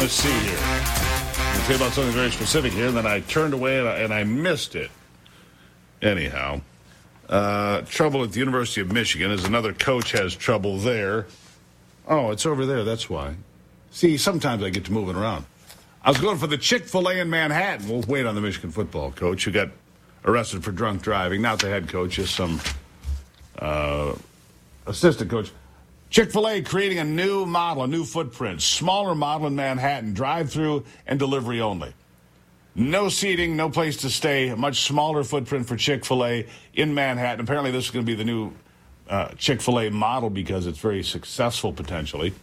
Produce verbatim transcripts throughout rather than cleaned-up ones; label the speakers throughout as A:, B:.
A: Let's see here. I'm going to tell you about something very specific here, and then I turned away and I, and I missed it. Anyhow, uh, trouble at the University of Michigan as another coach has trouble there. Oh, it's over there. That's why. See, sometimes I get to moving around. I was going for the Chick-fil-A in Manhattan. We'll wait on the Michigan football coach who got arrested for drunk driving. Not the head coach, just some uh, assistant coach. Chick-fil-A creating a new model, a new footprint, smaller model in Manhattan, drive-through and delivery only. No seating, no place to stay, a much smaller footprint for Chick-fil-A in Manhattan. Apparently this is going to be the new uh, Chick-fil-A model because it's very successful potentially.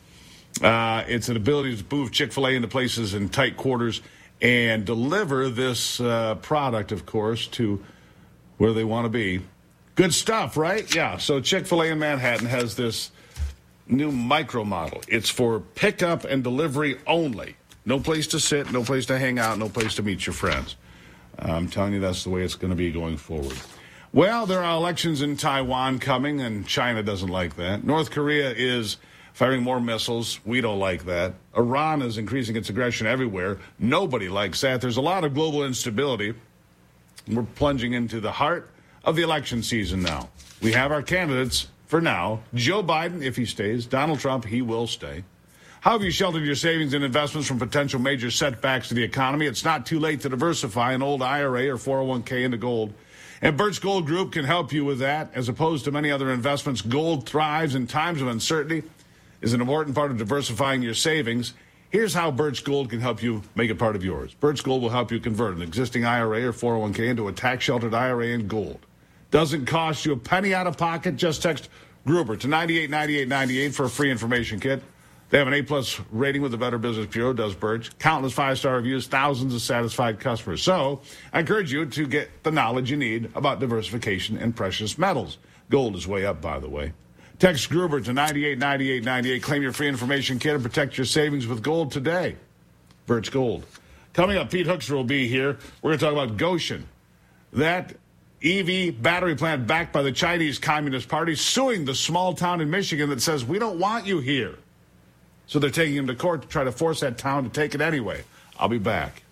A: Uh, it's an ability to move Chick-fil-A into places in tight quarters and deliver this uh, product, of course, to where they want to be. Good stuff, right? Yeah, so Chick-fil-A in Manhattan has this new micro model. It's for pickup and delivery only. No place to sit, no place to hang out, no place to meet your friends. I'm telling you, that's the way it's going to be going forward. Well, there are elections in Taiwan coming, and China doesn't like that. North Korea is firing more missiles. We don't like that. Iran is increasing its aggression everywhere. Nobody likes that. There's a lot of global instability. We're plunging into the heart of the election season now. We have our candidates for now. Joe Biden, if he stays. Donald Trump, he will stay. How have you sheltered your savings and investments from potential major setbacks to the economy? It's not too late to diversify an old I R A or four oh one k into gold. And Birch Gold Group can help you with that. As opposed to many other investments, gold thrives in times of uncertainty, is an important part of diversifying your savings. Here's how Birch Gold can help you make it part of yours. Birch Gold will help you convert an existing I R A or four oh one k into a tax-sheltered I R A in gold. Doesn't cost you a penny out of pocket. Just text Gruber to nine eight nine eight nine eight for a free information kit. They have an A-plus rating with the Better Business Bureau, does Birch. Countless five-star reviews, thousands of satisfied customers. So I encourage you to get the knowledge you need about diversification and precious metals. Gold is way up, by the way. Text Gruber to nine eight nine eight nine eight. Claim your free information kit and protect your savings with gold today. Birch Gold. Coming up, Pete Hoekstra will be here. We're going to talk about Gotion. That E V battery plant backed by the Chinese Communist Party suing the small town in Michigan that says, we don't want you here. So they're taking him to court to try to force that town to take it anyway. I'll be back.